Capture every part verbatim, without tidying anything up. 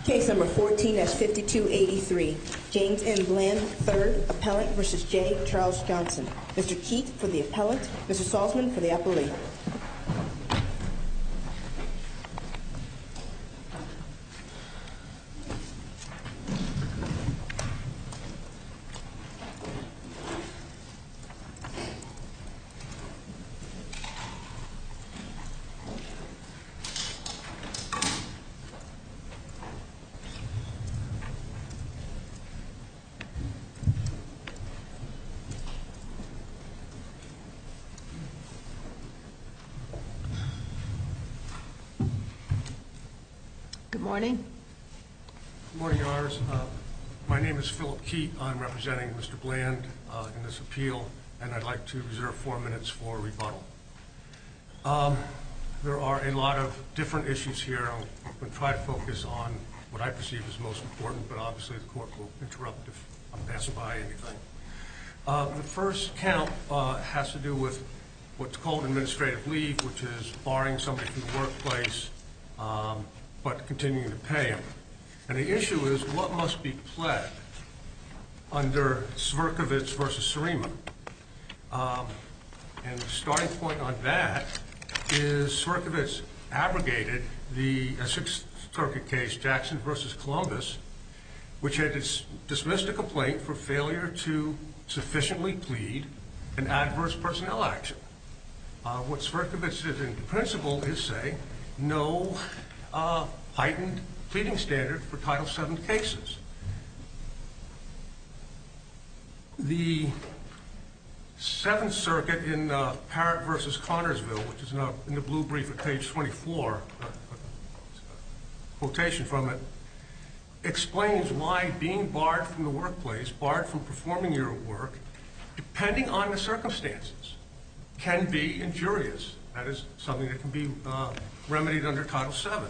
Case number fourteen dash fifty-two eighty-three. James M. Bland, third, appellant versus J. Charles Johnson. Mister Keith for the appellant, Mister Salzman for the appellee. Good morning. Good morning, Your Honors. Uh, my name is Philip Keith. I'm representing Mister Bland uh, in this appeal, and I'd like to reserve four minutes for rebuttal. Um, there are a lot of different issues here. I'm going to try to focus on what I perceive as most important, but obviously the court will interrupt if I'm passing by anything. Uh, the first count uh, has to do with what's called administrative leave, which is barring somebody from the workplace um, but continuing to pay him. And the issue is what must be pled under Sverkovich versus Surima. Um, and the starting point on that is Sverkovich abrogated the uh, Sixth Circuit case, Jackson versus Columbus, which had dis- dismissed a complaint for failure to sufficiently plead an adverse personnel action. Uh, what Sverkovich did in principle is say no uh, heightened pleading standard for Title seven cases. The Seventh Circuit in uh, Parrott versus Connorsville, which is in, a, in the blue brief at page twenty-four, a, a quotation from it, explains why being barred from the workplace, barred from performing your work, depending on the circumstances, can be injurious. That is something that can be uh, remedied under Title seven.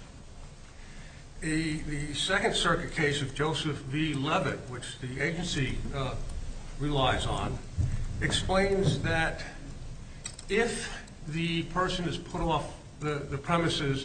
The, the Second Circuit case of Joseph V. Levitt, which the agency uh, relies on, explains that if the person is put off the, the premises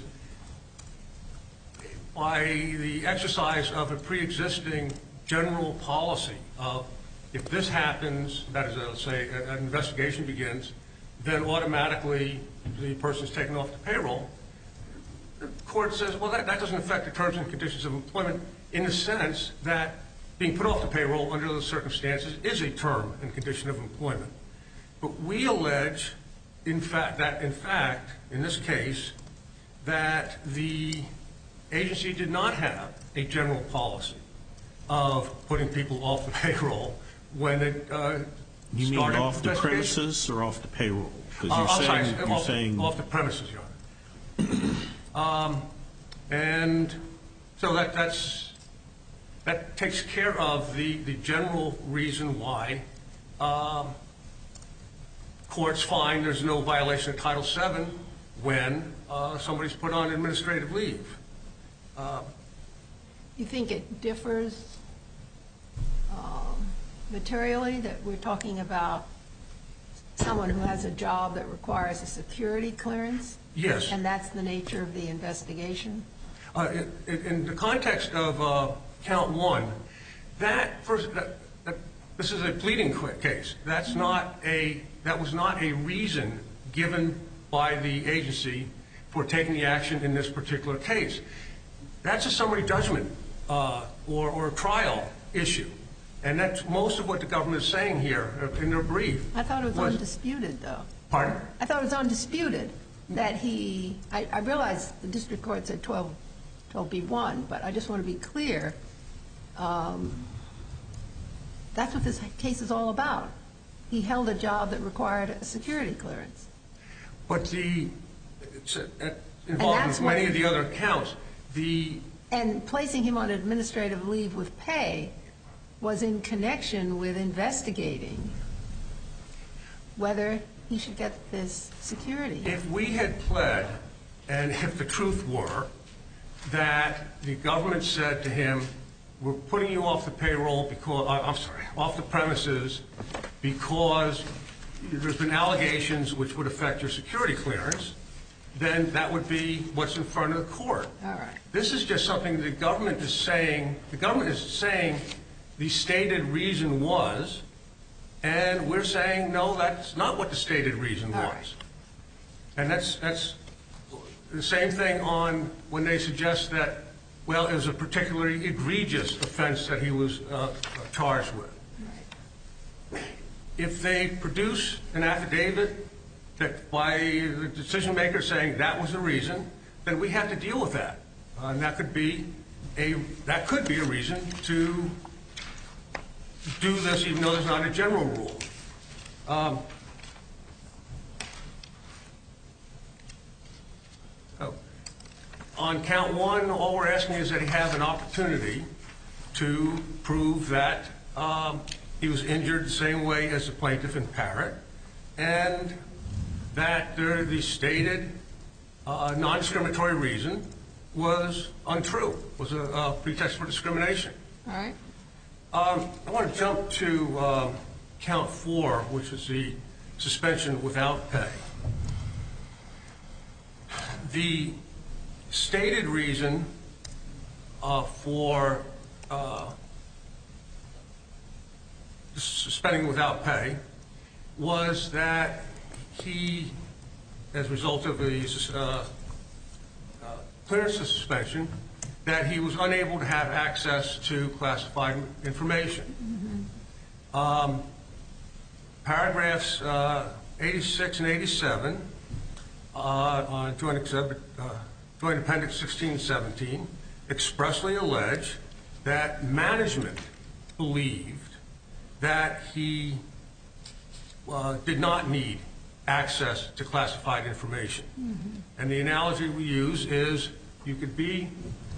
by the exercise of a pre-existing general policy of if this happens, that is, let's say, an investigation begins, then automatically the person is taken off the payroll. The court says, well, that, that doesn't affect the terms and conditions of employment in the sense that being put off the payroll under those circumstances is a term and condition of employment. But we allege, in fact, that in fact, in this case, that the agency did not have a general policy of putting people off the payroll when it uh, you started. mean off the premises or off the payroll? Because Uh, you're I'm saying, sorry, you're off, saying off the premises, Your Honor. um, and so that that's that takes care of the, the general reason why um, courts find there's no violation of Title seven when uh, somebody's put on administrative leave. Uh, You think it differs um, materially, that we're talking about someone who has a job that requires a security clearance? yes. And that's the nature of the investigation? Uh, in, in the context of uh, count one, that first, that, that, this is a pleading case. That's not a, that was not a reason given by the agency for taking the action in this particular case. That's a summary judgment uh, or, or a trial issue. And that's most of what the government is saying here in their brief. I thought it was, was undisputed, though. Pardon? I thought it was undisputed that he, I, I realize the district court said twelve B one, but I just want to be clear. Um, that's what this case is all about. He held a job that required a security clearance. But the, it's a, it involves many of the other counts. The And placing him on administrative leave with pay was in connection with investigating whether he should get this security. If we had pled, and if the truth were, that the government said to him, we're putting you off the payroll because, uh, I'm sorry, off the premises because there's been allegations which would affect your security clearance, then that would be what's in front of the court. All right. This is just something the government is saying. The government is saying the stated reason was, and we're saying, no, that's not what the stated reason was. Right. And that's that's the same thing on when they suggest that, well, it was a particularly egregious offense that he was uh, charged with. Right. If they produce an affidavit that by the decision maker saying that was the reason, then we have to deal with that. Uh, and that could be a that could be a reason to do this, even though there's not a general rule. Um, oh. On count one, all we're asking is that he have an opportunity to prove that um, he was injured the same way as the plaintiff in Parrott, and that uh, the stated uh, non-discriminatory reason was untrue, was a, a pretext for discrimination. All right. Um, I want to jump to uh, count four, which is the suspension without pay. The stated reason uh, for uh, suspending without pay was that he, as a result of the uh, uh, clearance of suspension, that he was unable to have access to classified information. Mm-hmm. um, paragraphs uh, eighty-six and eighty-seven uh, on Joint, Exhibit, uh, Joint Appendix sixteen and seventeen expressly allege that management believed that he uh, did not need access to classified information. Mm-hmm. And the analogy we use is you could be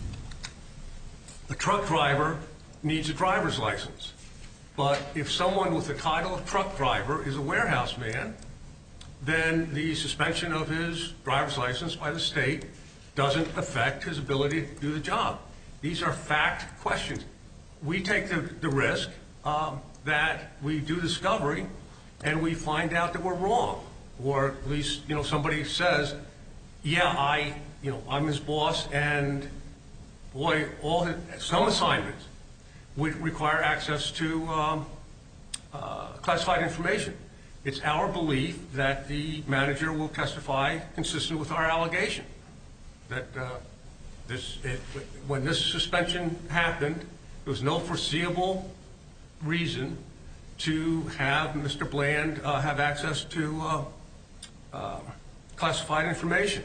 a truck driver needs a driver's license. But if someone with the title of truck driver is a warehouse man, then the suspension of his driver's license by the state doesn't affect his ability to do the job. These are fact questions. We take the, the risk um, that we do discovery and we find out that we're wrong. Or at least, you know, somebody says, yeah, I, you know, I'm his boss, and boy, all his, some assignments would require access to um, uh, classified information. It's our belief that the manager will testify consistent with our allegation that uh, this, it, when this suspension happened, there was no foreseeable reason to have Mister Bland uh, have access to uh, uh, classified information.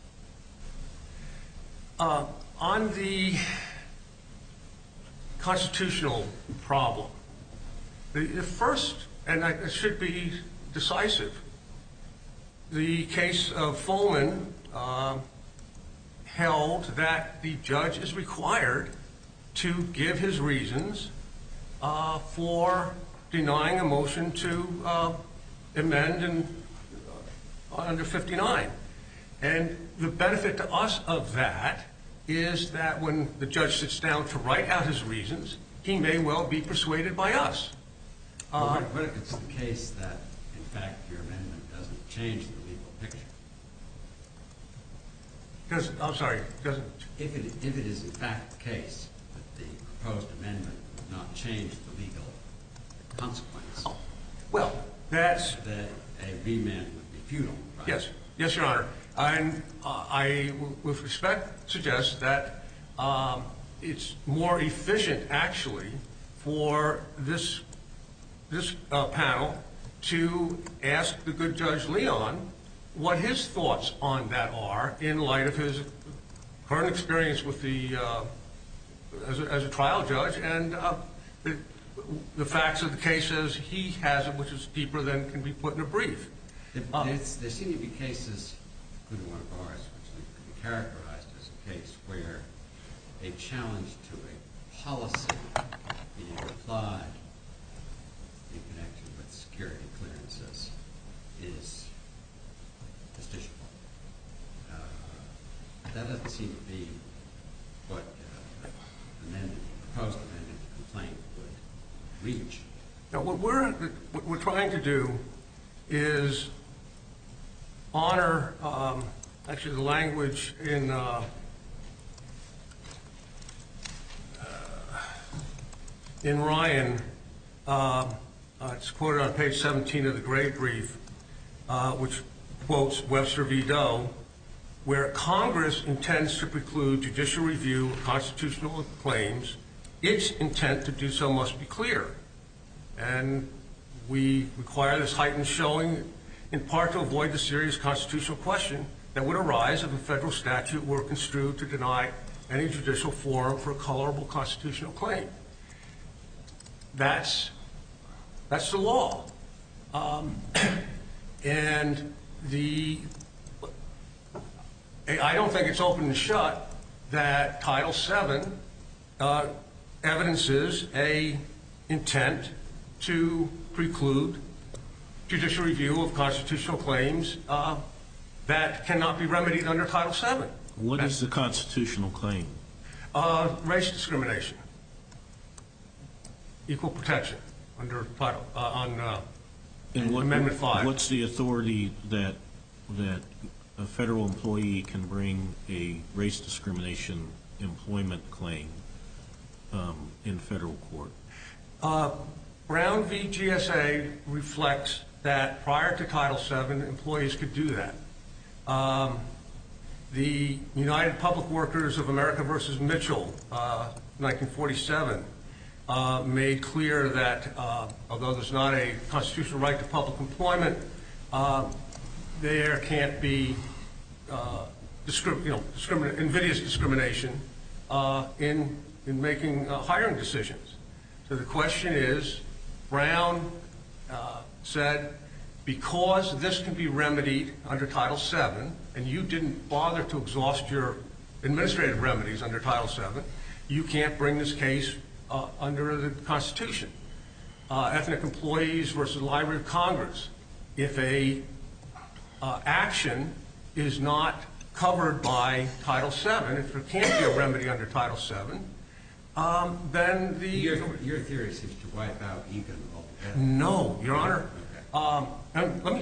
Uh, on the constitutional problem, the, the first, and I, it should be decisive, the case of Fulman uh, held that the judge is required to give his reasons uh, for denying a motion to uh, amend in, uh, under fifty-nine. And the benefit to us of that is that when the judge sits down to write out his reasons, he may well be persuaded by us. Well, uh, what if it's the case that, in fact, your amendment doesn't change the legal picture? Does, I'm sorry, doesn't? If it, if it is, in fact, the case that the proposed amendment would not change the legal consequence, well, that's... that a remand would be futile, right? Yes. Yes, Your Honor. And uh, I, with respect, suggest that um, it's more efficient, actually, for this this uh, panel to ask the good Judge Leon what his thoughts on that are in light of his current experience with the uh, as, a, as a trial judge and uh, the, the facts of the case as he has it, which is deeper than can be put in a brief. There, Uh, there seem to be cases, including one of ours, which could be characterized as a case where a challenge to a policy being applied in connection with security clearances is justiciable. Uh, that doesn't seem to be what uh, amended, proposed amended complaint would reach. Now, what we're what we're trying to do is honor um, actually the language in uh, uh, in Ryan, uh, uh, it's quoted on page seventeen of the Gray brief, uh, which quotes Webster v. Doe, where Congress intends to preclude judicial review of constitutional claims, its intent to do so must be clear. And we require this heightened showing in part to avoid the serious constitutional question that would arise if a federal statute were construed to deny any judicial forum for a colorable constitutional claim. That's, that's the law. Um, and the, I don't think it's open and shut that Title seven uh, evidences a intent to preclude judicial review of constitutional claims uh, that cannot be remedied under Title seven. What That's, is the constitutional claim? Uh, race discrimination, equal protection under Title uh, on uh, what, Amendment five. What's the authority that that a federal employee can bring a race discrimination employment claim um, in federal court? Uh, Brown v. G S A reflects that prior to Title seven, employees could do that. Um, the United Public Workers of America versus Mitchell, uh, nineteen forty-seven, uh, made clear that uh, although there's not a constitutional right to public employment, uh, there can't be uh, discrim- you know, discrimin- invidious discrimination uh, in in making uh, hiring decisions. So the question is, Brown uh, said, because this can be remedied under Title seven, and you didn't bother to exhaust your administrative remedies under Title seven, you can't bring this case uh, under the Constitution. Uh, ethnic employees versus Library of Congress. If a uh, action is not covered by Title seven, if there can't be a remedy under Title seven, um, then the... Your, your theory seems to wipe out Egan altogether. No, Your Honor. Okay. Um, and let me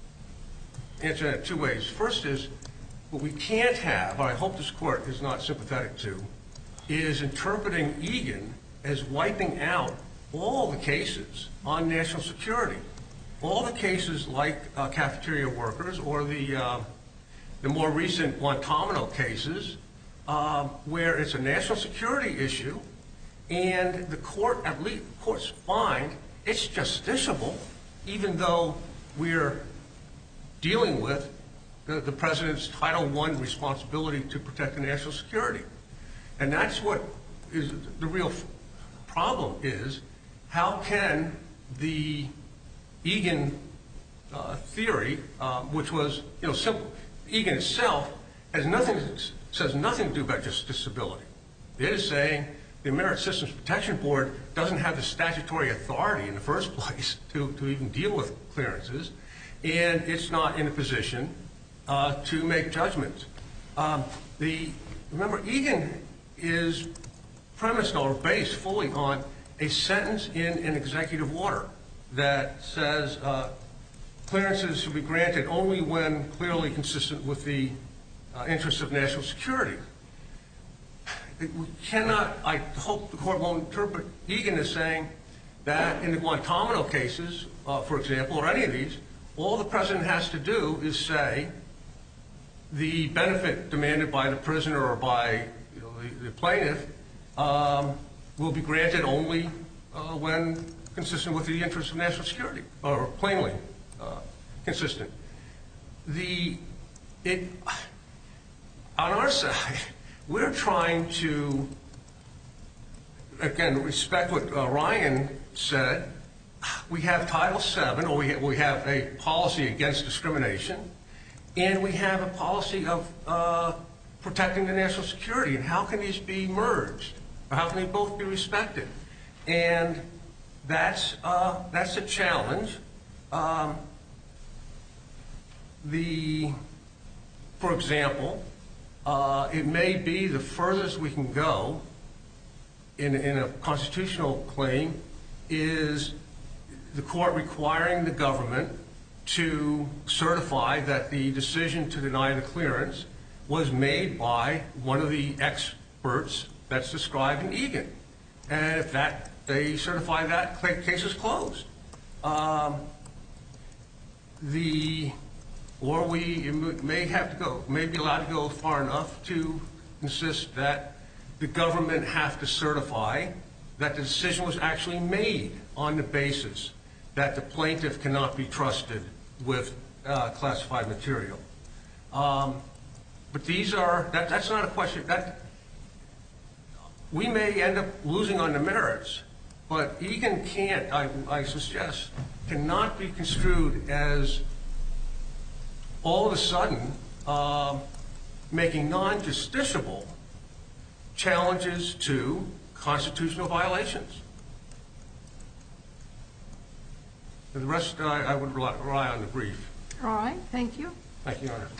answer that two ways. First is, what we can't have, or I hope this Court is not sympathetic to, is interpreting Egan as wiping out all the cases on national security. All the cases like uh, cafeteria workers or the, uh, the more recent Guantanamo cases uh, where it's a national security issue and the court, at least courts find it's justiciable even though we're dealing with the, the President's Title one responsibility to protect the national security. And that's what is the real problem is, how can the Egan uh, theory, uh, which was, you know, simple. Egan itself has nothing, says nothing to do about justiciability. It is saying the Merit Systems Protection Board doesn't have the statutory authority in the first place to, to even deal with clearances, and it's not in a position uh, to make judgments. Um, the remember, Egan is premised or based fully on a sentence in an executive order that says uh, clearances should be granted only when clearly consistent with the uh, interests of national security. We cannot, I hope the Court won't interpret Egan as saying that in the Guantanamo cases, uh, for example, or any of these, all the President has to do is say the benefit demanded by the prisoner or by you know, the, the plaintiff um, will be granted only uh, when consistent with the interests of national security, or plainly uh, consistent. The, it, on our side, we're trying to, again, respect what uh, Ryan said. We have Title seven, or we, ha- we have a policy against discrimination, and we have a policy of uh, protecting the national security. And how can these be merged? Or how can they both be respected? And that's uh, that's a challenge. Um, the, for example, uh, it may be the furthest we can go in, in a constitutional claim is the court requiring the government to certify that the decision to deny the clearance was made by one of the experts that's described in Egan. And if that they certify that, case is closed. Um, the or we may have to go, may be allowed to go far enough to insist that the government have to certify that the decision was actually made on the basis that the plaintiff cannot be trusted with uh, classified material. Um, but these are, that, that's not a question, that we may end up losing on the merits, but Egan can't, I, I suggest, cannot be construed as all of a sudden uh, making non-justiciable challenges to constitutional violations. The rest, uh, I would rely, rely on the brief. All right, thank you. Thank you, Your Honor.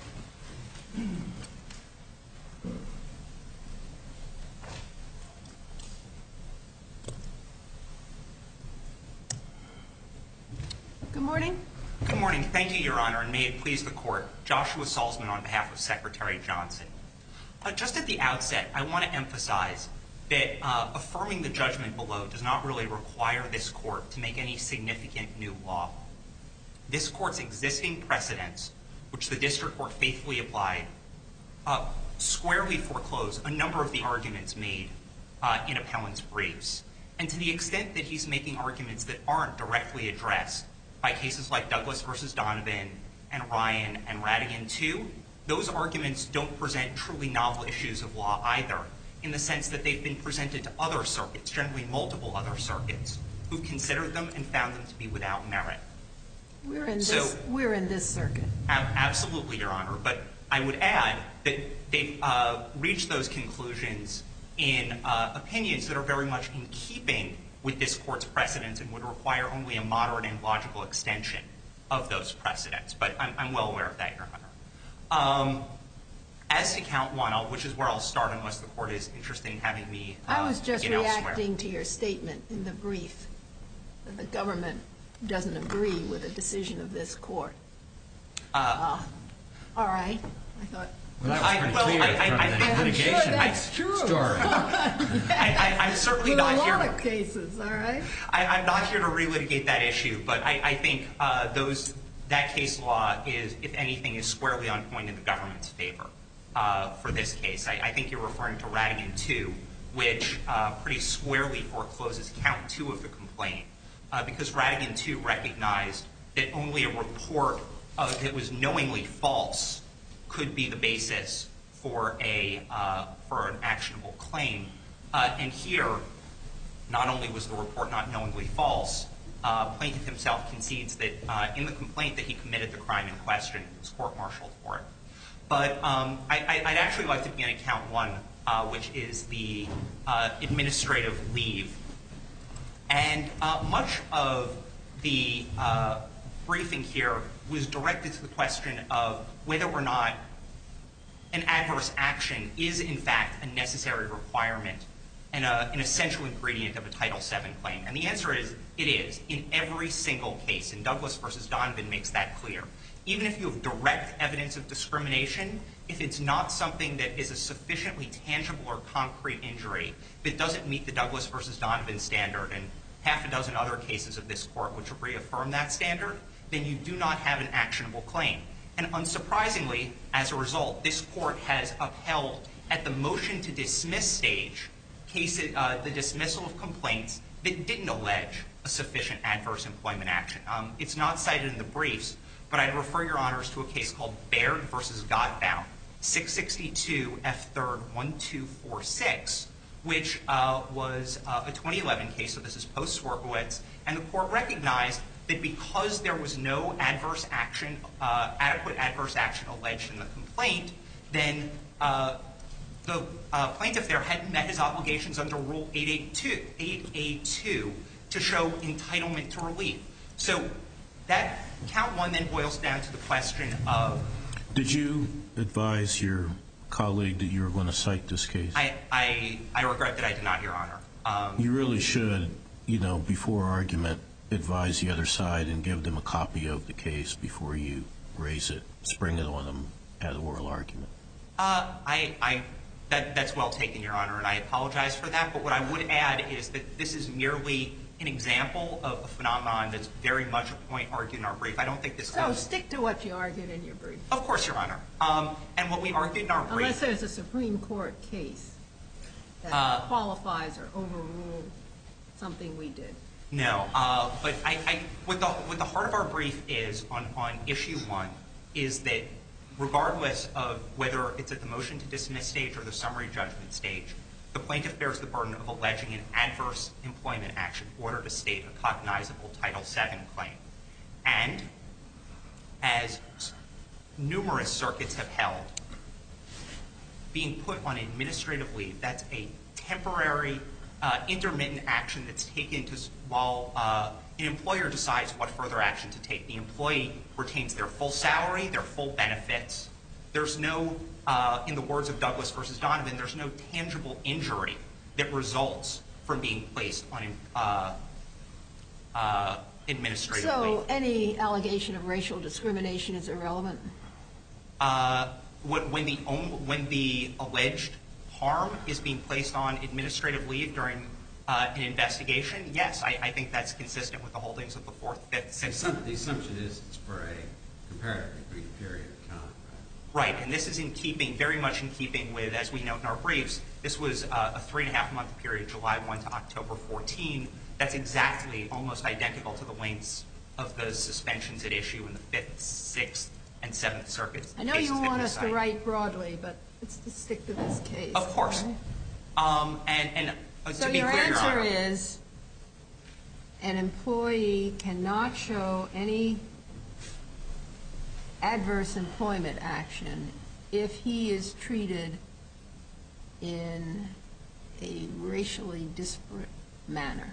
Good morning. Good morning. Thank you, Your Honor, and may it please the Court. Joshua Salzman on behalf of Secretary Johnson. Uh, just at the outset, I want to emphasize that uh, affirming the judgment below does not really require this Court to make any significant new law. This Court's existing precedents, which the District Court faithfully applied, uh, squarely foreclose a number of the arguments made uh, in appellant's briefs. And to the extent that he's making arguments that aren't directly addressed by cases like Douglas versus Donovan and Ryan and Radigan two, those arguments don't present truly novel issues of law either, in the sense that they've been presented to other circuits, generally multiple other circuits, who considered them and found them to be without merit. We're in So- this. We're in this circuit. Ab- absolutely, Your Honor. But I would add that they've uh, reached those conclusions in uh, opinions that are very much in keeping with this Court's precedents and would require only a moderate and logical extension of those precedents. But I'm, I'm well aware of that, Your Honor. Um, as to count one, I'll, which is where I'll start unless the Court is interested in having me uh, I was just begin reacting elsewhere. to your statement in the brief that the government doesn't agree with a decision of this Court. Uh, Uh, all right. I thought. Well, that was I- pretty well, clear I- I- from I- the I'm litigation sure that's true. story. I, I, I'm certainly With a not here. lot of cases, all right? I, I'm not here to relitigate that issue, but I, I think uh, those that case law is, if anything, is squarely on point in the government's favor uh, for this case. I, I think you're referring to Radigan two, which uh, pretty squarely forecloses count two of the complaint, uh, because Radigan two recognized that only a report uh, that was knowingly false could be the basis for a uh, for an actionable claim. Uh, and here, not only was the report not knowingly false, uh, plaintiff himself concedes that uh, in the complaint that he committed the crime in question and was court-martialed for it. But um, I, I, I'd actually like to begin at count one, uh, which is the uh, administrative leave. And uh, much of the uh, briefing here was directed to the question of whether or not an adverse action is, in fact, a necessary requirement and a, an essential ingredient of a Title seven claim. And the answer is, it is, in every single case. And Douglas versus Donovan makes that clear. Even if you have direct evidence of discrimination, if it's not something that is a sufficiently tangible or concrete injury, if it doesn't meet the Douglas versus Donovan standard and half a dozen other cases of this court which reaffirm that standard, then you do not have an actionable claim. And unsurprisingly, as a result, this court has upheld at the motion to dismiss stage cases, uh, the dismissal of complaints that didn't allege a sufficient adverse employment action. Um, it's not cited in the briefs, but I'd refer your honors to a case called Baird versus Gottbaum, six sixty-two F third one two four six, which uh, was uh, a twenty eleven case, so this is post-Swierkiewicz, and the court recognized that because there was no adverse action, uh, adequate adverse action alleged in the complaint, then uh, the uh, plaintiff there hadn't met his obligations under Rule eight A two to show entitlement to relief. So that count one then boils down to the question of... Did you advise your colleague that you were going to cite this case? I, I, I regret that I did not, Your Honor. Um, You really should, you know, before argument, advise the other side and give them a copy of the case before you raise it, spring it on them at oral argument? Uh, I, I, that, that's well taken, Your Honor, and I apologize for that. But what I would add is that this is merely an example of a phenomenon that's very much a point argued in our brief. I don't think this. So stick to what you argued in your brief. Of course, Your Honor. Um, and what we argued in our brief. Unless there's a Supreme Court case that Uh, qualifies or overrules something we did. No, uh, but I, I, what the what the heart of our brief is on, on issue one is that regardless of whether it's at the motion to dismiss stage or the summary judgment stage, the plaintiff bears the burden of alleging an adverse employment action in order to state a cognizable Title seven claim. And as numerous circuits have held, being put on administrative leave, that's a temporary Uh, intermittent action that's taken to, while uh, an employer decides what further action to take. The employee retains their full salary, their full benefits. There's no, uh, in the words of Douglas versus Donovan, there's no tangible injury that results from being placed on uh, uh, administrative So leave. any allegation of racial discrimination is irrelevant? Uh, when, when, the own, when the alleged harm is being placed on administrative leave during uh, an investigation, yes, I, I think that's consistent with the holdings of the Fourth, Fifth, Sixth. The assumption is it's for a comparatively brief period of time, right? Right, and this is in keeping, very much in keeping with, as we note in our briefs, this was uh, a three and a half month period, July first to October fourteenth. That's exactly, almost identical to the lengths of the suspensions at issue in the Fifth, Sixth, and Seventh Circuits. I know you want us to write broadly, but let's just stick to this case. Of course. Right? Um, and and uh, so to be your clear, Your answer Honor, is an employee cannot show any adverse employment action if he is treated in a racially disparate manner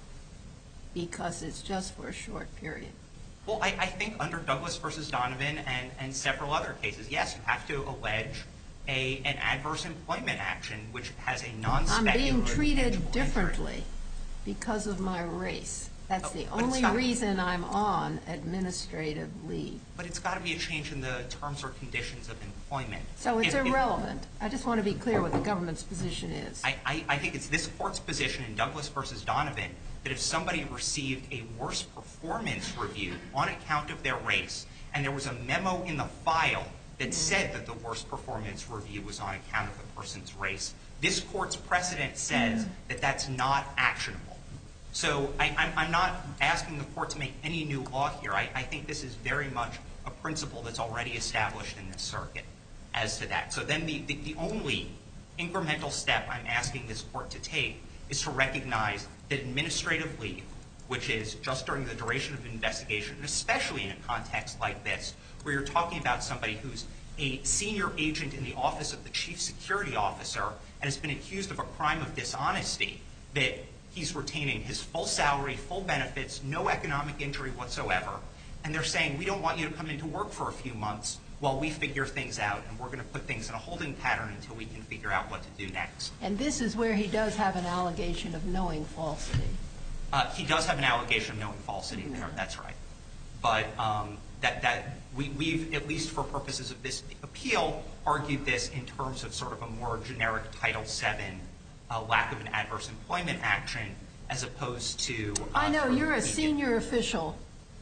because it's just for a short period. well, I, I think under Douglas versus Donovan and, and several other cases, yes, you have to allege a an adverse employment action which has a non-speculative. I'm being treated tangible differently injury. because of my race. That's Oh, the but it's only not- reason I'm on administrative leave. But it's got to be a change in the terms or conditions of employment. So it's If- if- irrelevant. I just want to be clear what the government's position is. I, I, I think it's this court's position in Douglas versus Donovan that if somebody received a worse performance review on account of their race, and there was a memo in the file that said that the worst performance review was on account of the person's race, this court's precedent says that that's not actionable. So I, I'm, I'm not asking the court to make any new law here. I, I think this is very much a principle that's already established in this circuit as to that. So then the, the, the only incremental step I'm asking this court to take is to recognize that administrative leave, which is just during the duration of an investigation, and especially in a context like this, where you're talking about somebody who's a senior agent in the office of the chief security officer and has been accused of a crime of dishonesty, that he's retaining his full salary, full benefits, no economic injury whatsoever, and they're saying, we don't want you to come into work for a few months while we figure things out, and we're going to put things in a holding pattern until we can figure out what to do next. And this is where he does have an allegation of knowing falsity. Uh, he does have an allegation of knowing falsity there, that's right. But um, that, that we, we've, at least for purposes of this appeal, argued this in terms of sort of a more generic Title seven uh, lack of an adverse employment action as opposed to... Uh, I know, sort of you're a legal- senior official,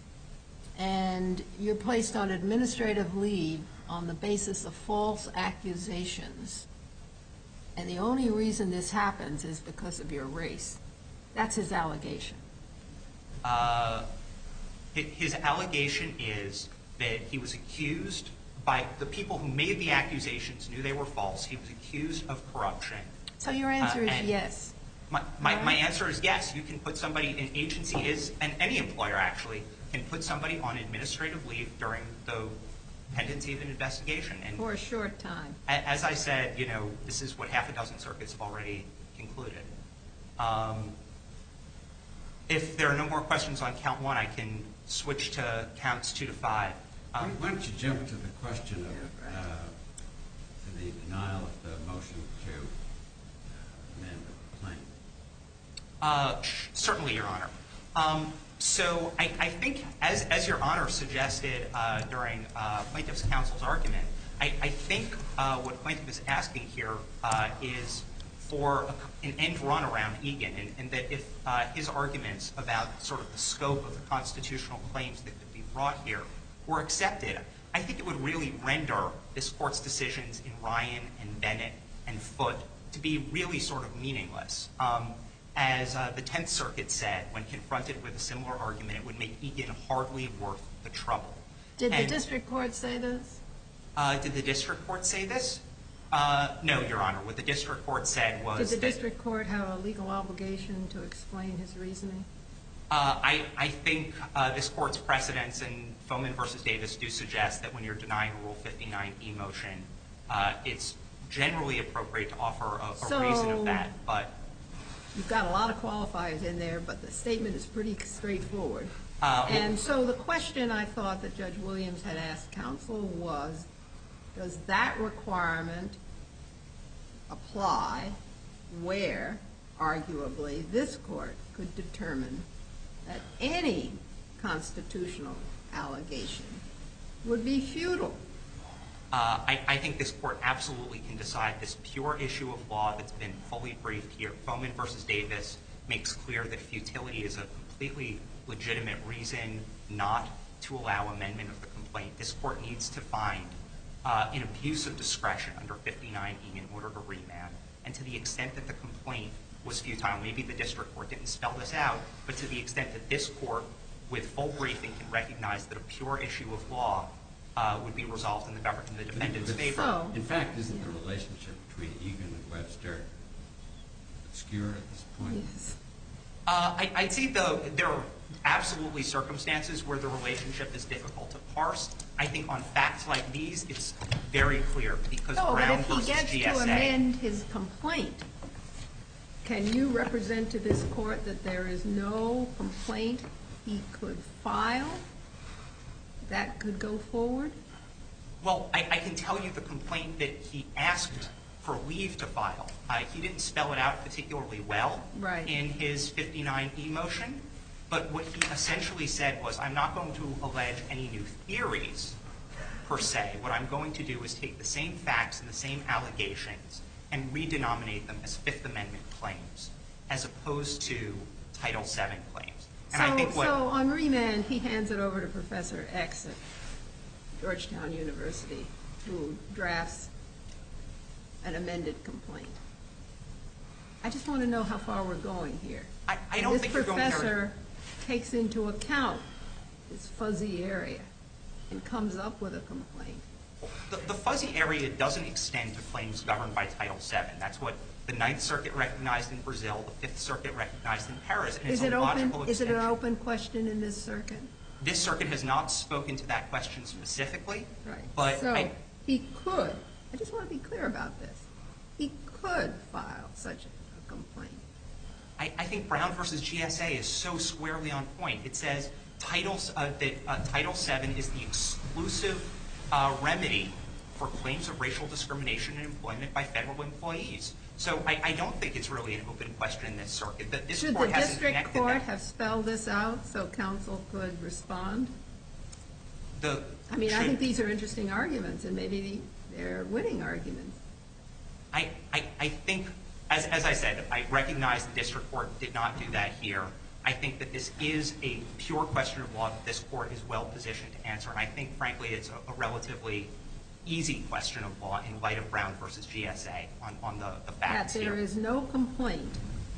and you're placed on administrative leave on the basis of false accusations. And the only reason this happens is because of your race. That's his allegation. Uh, hi- his allegation is that he was accused by the people who made the accusations knew they were false. He was accused of corruption. So your answer Uh, is and- yes. My, my, my answer is yes. You can put somebody, an agency is, and any employer actually, can put somebody on administrative leave during the pendency of an investigation. And For a short time. a- as I said, you know, this is what half a dozen circuits have already concluded. Um, if there are no more questions on count one, I can switch to counts two to five. Um, Why don't you jump to the question of uh, the denial of the motion to amend the complaint? Uh, sh- certainly, Your Honor. Um, So I, I think, as, as Your Honor suggested uh, during uh, plaintiff's counsel's argument, I, I think uh, what plaintiff is asking here uh, is for a, an end run around Egan, and, and that if uh, his arguments about sort of the scope of the constitutional claims that could be brought here were accepted, I think it would really render this Court's decisions in Ryan and Bennett and Foote to be really sort of meaningless. Um, as uh, the Tenth Circuit said, when confronted with a similar argument, it would make Egan hardly worth the trouble. Did and, the district court say this? Uh, did the district court say this? Uh, no, Your Honor. What the district court said was Did the that, district court have a legal obligation to explain his reasoning? Uh, I, I think uh, this Court's precedents in Foman versus Davis do suggest that when you're denying a Rule fifty-nine E motion, uh, it's generally appropriate to offer a, a So, reason of that. But you've got a lot of qualifiers in there, but the statement is pretty straightforward. Uh, and so the question I thought that Judge Williams had asked counsel was, does that requirement apply where, arguably, this Court could determine that any constitutional allegation would be futile? Uh, I, I think this Court absolutely can decide this pure issue of law that's been fully briefed here. Foman versus Davis makes clear that futility is a completely legitimate reason not to allow amendment of the complaint. This Court needs to find uh, an abuse of discretion under fifty-nine E in order to remand. And to the extent that the complaint was futile, maybe the district court didn't spell this out, but to the extent that this Court, with full briefing, can recognize that a pure issue of law uh, would be resolved in the government in the defendant's favor. So, In fact, isn't the relationship between Egan and Webster obscure at this point? yes. Uh, I, I'd say, though, there are absolutely circumstances where the relationship is difficult to parse. I think on facts like these, it's very clear because No, but Brown if he versus gets G to S A. amend his complaint, can you represent to this Court that there is no complaint he could file that could go forward? Well, I, I can tell you the complaint that he asked for leave to file. Uh, he didn't spell it out particularly well Right. in his fifty-nine E motion, but what he essentially said was, I'm not going to allege any new theories, per se. What I'm going to do is take the same facts and the same allegations and redenominate them as Fifth Amendment claims, as opposed to Title seven claims. And so, I think what, so on remand, he hands it over to Professor X at Georgetown University, who drafts an amended complaint. I just want to know how far we're going here. I, I don't this think you're going there. This professor takes into account this fuzzy area and comes up with a complaint. The, the fuzzy area doesn't extend to claims governed by Title seven. That's what the Ninth Circuit recognized in Brazil, the Fifth Circuit recognized in Paris, and Is it's it a logical open? Is it extension. an open question in this circuit? This circuit has not spoken to that question specifically, Right. but so I, he could. I just want to be clear about this. He could file such a complaint. I, I think Brown versus G S A is so squarely on point. It says Title, uh, that uh, Title seven is the exclusive uh, remedy for claims of racial discrimination in employment by federal employees. So I, I don't think it's really an open question in this circuit. That this Should the court hasn't district connected court that. have spelled this out so counsel could respond? The, I mean, I should- think these are interesting arguments, and maybe they're winning arguments. I, I, I think, as, as I said, I recognize the district court did not do that here. I think that this is a pure question of law that this court is well positioned to answer, and I think, frankly, it's a, a relatively easy question of law in light of Brown versus G S A on, on the, the facts That there here. is no complaint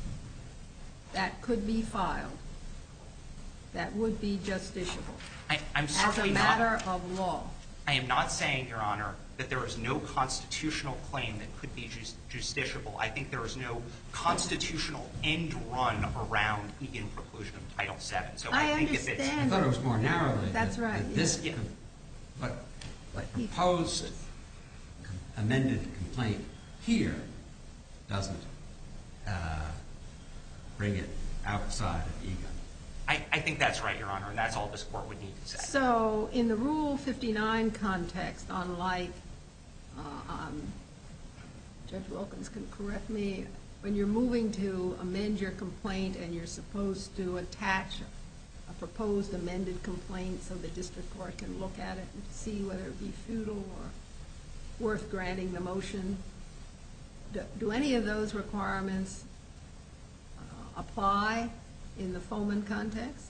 that could be filed that would be justiciable I, I'm as a certainly not. matter of law. I am not saying, Your Honor, that there is no constitutional claim that could be just, justiciable. I think there is no constitutional end run around Egan preclusion of Title seven. So I, I think if it's understand. I thought it was more narrowly. That's that- right, that This, yeah. com- but, but proposed amended complaint here doesn't uh, bring it outside of Egan. I, I think that's right, Your Honor, and that's all this court would need to say. So in the Rule fifty-nine context, unlike, uh, um, Judge Wilkins can correct me, when you're moving to amend your complaint and you're supposed to attach a proposed amended complaint so the district court can look at it and see whether it be futile or worth granting the motion? Do, do any of those requirements uh, apply in the Foman context?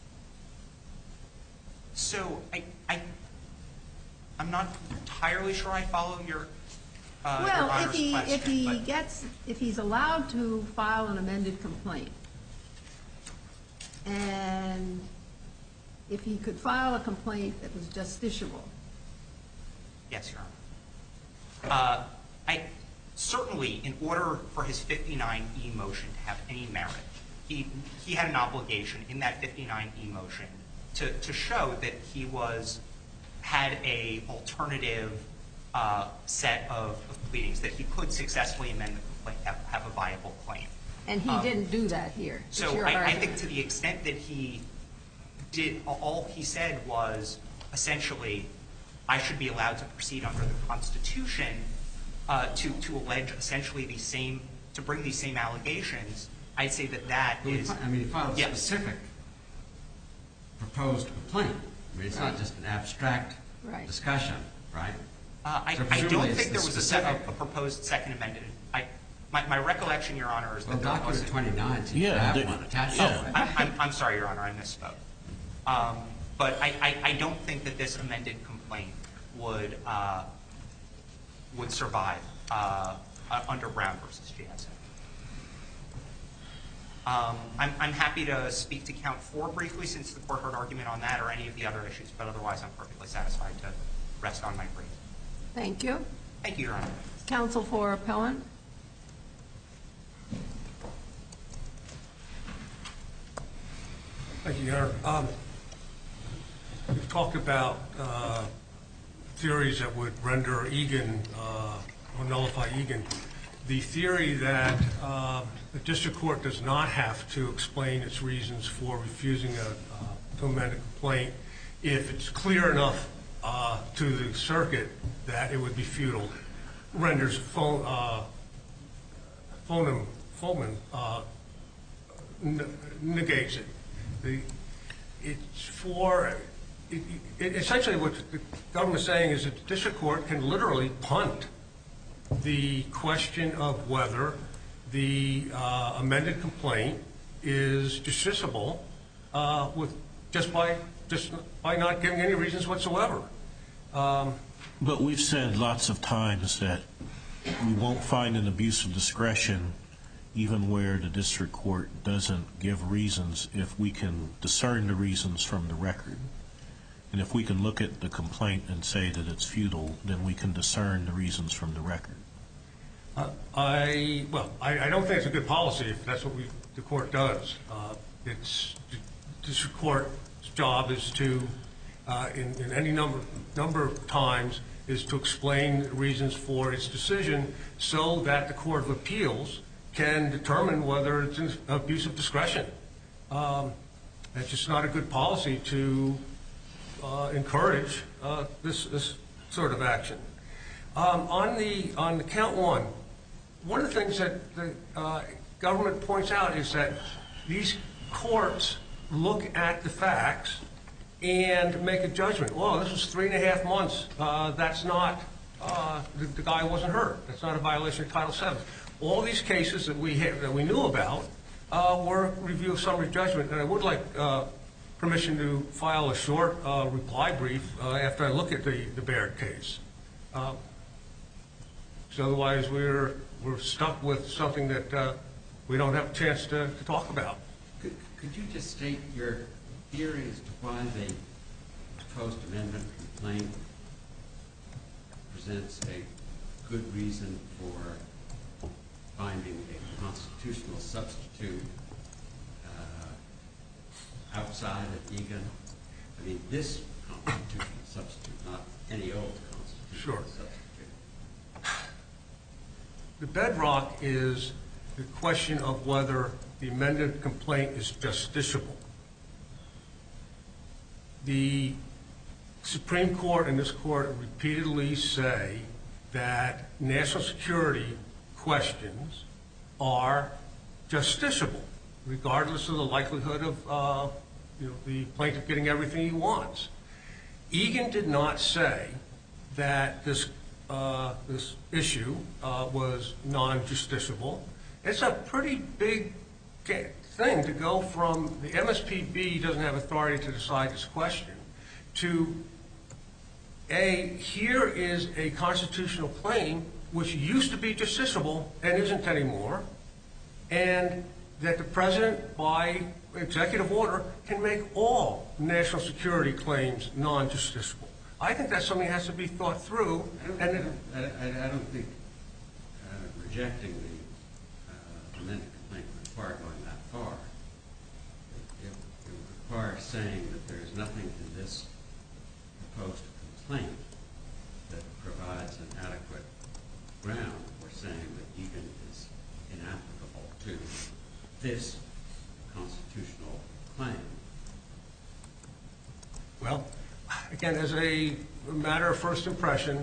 So I, I, I'm not entirely sure I follow your, uh, your Well, if Honor's he, question, if he but- gets, if he's allowed to file an amended complaint, and if he could file a complaint that was justiciable. Yes, Your Honor. Uh, I, certainly, in order for his fifty-nine E motion to have any merit, he, he had an obligation in that fifty-nine E motion to, to show that he was, had a alternative uh, set of, of pleadings, that he could successfully amend the complaint, have, have a viable claim. And he Um, didn't do that here. It's So your I, I argument. think to the extent that he did, all he said was essentially, I should be allowed to proceed under the Constitution uh, to, to allege essentially the same, to bring these same allegations. I'd say that that Well, he is. fi- I mean, he filed a Yeah. specific proposed complaint. I mean, it's not Right. just an abstract Right. discussion, right? Uh, I, So I presumably don't it's think the there was a, specific- se- a, a proposed second amended. I, my, my recollection, Your Honor, is that Well, there document wasn't. twenty-nine seems Yeah, to have they- one attached yeah. to it. I, I'm, I'm sorry, Your Honor, I misspoke. Um, but I, I, I don't think that this amended complaint would uh, would survive uh, uh, under Brown versus Jansen. Um, I'm, I'm happy to speak to count four briefly, since the court heard argument on that, or any of the other issues, but otherwise I'm perfectly satisfied to rest on my brief. Thank you. Thank you, Your Honor. Counsel for appellant. Thank you, Your Honor. Um, We've talked about uh, theories that would render Egan uh, or nullify Egan. The theory that uh, the district court does not have to explain its reasons for refusing a, uh, to amend a complaint if it's clear enough uh, to the circuit that it would be futile renders Fo- uh, Foman, Foman uh, n- negates it. The, it's for, it, it, essentially what the government is saying is that the district court can literally punt the question of whether the uh, amended complaint is justiciable uh, with just by just by not giving any reasons whatsoever. Um, But we've said lots of times that we won't find an abuse of discretion even where the district court doesn't give reasons if we can discern the reasons from the record. And if we can look at the complaint and say that it's futile, then we can discern the reasons from the record. Uh, I well, I, I don't think it's a good policy if that's what we, the court does. Uh, it's the district court's job is to, uh, in, in any number number of times, is to explain the reasons for its decision so that the Court of Appeals can determine whether it's an abuse of discretion. Um, it's just not a good policy to uh, encourage uh, this this sort of action. Um, on the on the count one, one of the things that the uh, government points out is that these courts look at the facts and make a judgment. Well, this was three and a half months. Uh, that's not, uh, the, the guy wasn't hurt. That's not a violation of Title seven. All these cases that we ha- that we knew about uh, were review of summary judgment, and I would like uh, permission to file a short uh, reply brief uh, after I look at the, the Baird case. Uh, so otherwise we're we're stuck with something that uh, we don't have a chance to, to talk about. Could, could you just state your theory as to why the proposed amendment complaint presents a good reason for finding a constitutional substitute uh, outside of Egan? I mean, this constitutional substitute, not any old constitutional Sure. substitute. The bedrock is the question of whether the amended complaint is justiciable. The Supreme Court and this court repeatedly say that national security questions are justiciable, regardless of the likelihood of uh, you know, the plaintiff getting everything he wants. Egan did not say that this uh, this issue uh, was non-justiciable. It's a pretty big thing to go from the M S P B doesn't have authority to decide this question to A, here is a constitutional claim which used to be justiciable and isn't anymore, and that the president, by executive order, can make all national security claims non-justiciable. I think that's something that has to be thought through. I don't, and I, I, I don't think uh, rejecting the uh, amended complaint would require going that far. It, it, it would require saying that there is nothing in this proposed complaint that provides an adequate ground for saying that Egan is inapplicable to this constitutional claim. Well, again, as a matter of first impression,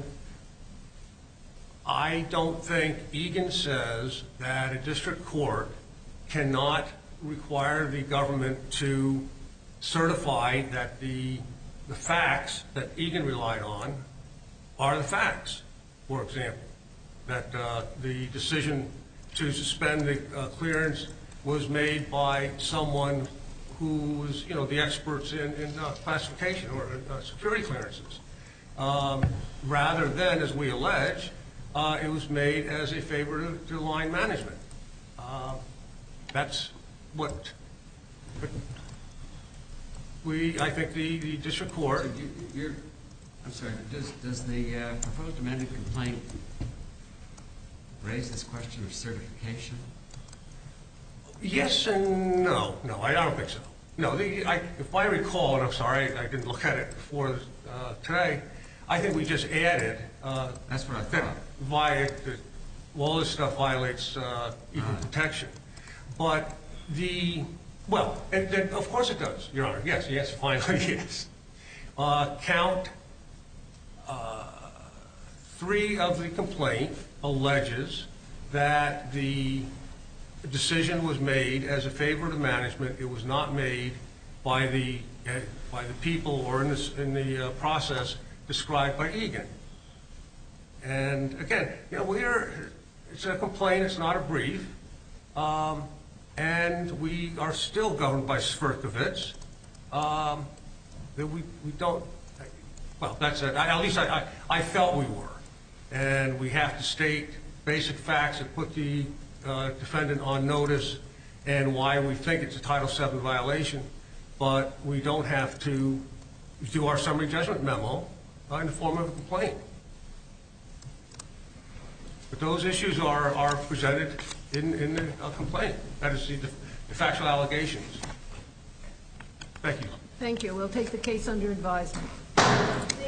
I don't think Egan says that a district court cannot require the government to certify that the, the facts that Egan relied on are the facts. For example, that uh, the decision to suspend the uh, clearance was made by someone who was, you know, the experts in, in uh, classification or uh, security clearances. Um, rather than, as we allege, uh, it was made as a favor to, to line management. Uh, that's what we, I think the, the district court... So you, you're, I'm sorry, does, does the uh, proposed amended complaint raise this question of certification? Yes and no. No, I don't think so. No, the, I, if I recall, and I'm sorry, I didn't look at it before uh, today, I think we just added... Uh, That's what I that thought. Via, that all this stuff violates uh, equal Right. protection. But the... Well, it, it, of course it does, Your Honor. Yes, yes, finally, yes. Uh, count uh, three of the complaint alleges that the decision was made as a favor to management. It was not made by the uh, by the people or in, this, in the uh, process described by Egan. And again, you know, we're it's a complaint. It's not a brief, um, and we are still governed by Sverkovitz. Um, that we we don't. Well, that's it. I, at least I, I I felt we were, and we have to state basic facts that put the Uh, defendant on notice and why we think it's a Title seven violation, but we don't have to do our summary judgment memo uh, in the form of a complaint. But those issues are, are presented in, in the uh, complaint. That is the, the factual allegations. Thank you. Thank you. We'll take the case under advisement.